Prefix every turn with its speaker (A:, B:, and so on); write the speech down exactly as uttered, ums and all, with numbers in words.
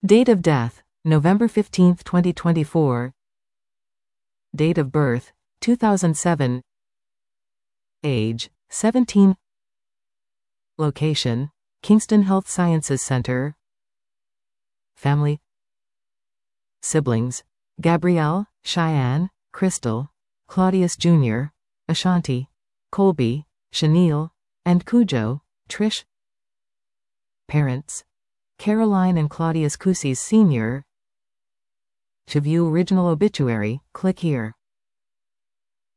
A: Date of death, November fifteenth, twenty twenty-four. Date of birth, two thousand seven. Age, seventeen. Location, Kingston Health Sciences Center. Family. Siblings, Gabrielle, Cheyenne, Crystal, Claudius Junior, Ashanti, Colby, Chenille, and Cujo, Trish. Parents, Caroline and Claudius Cousis Senior To view original obituary, click here.